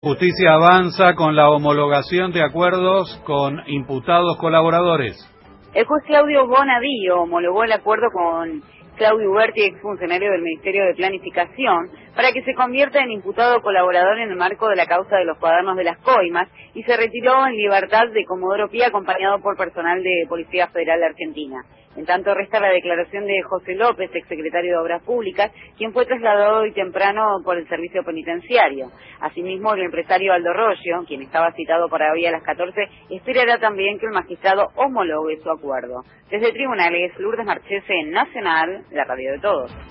Justicia avanza con la homologación de acuerdos con imputados colaboradores. El juez Claudio Bonadío homologó el acuerdo con Claudio Uberti, exfuncionario del Ministerio de Planificación, para que se convierta en imputado colaborador en el marco de la causa de los cuadernos de las coimas y se retiró en libertad de Comodoro Pi acompañado por personal de Policía Federal de Argentina. En tanto resta la declaración de José López, exsecretario de Obras Públicas, quien fue trasladado hoy temprano por el servicio penitenciario. Asimismo, el empresario Aldo Rollo, quien estaba citado para hoy a las 14, esperará también que el magistrado homologue su acuerdo. Desde Tribunales, Lourdes Marchese, Nacional, la radio de todos.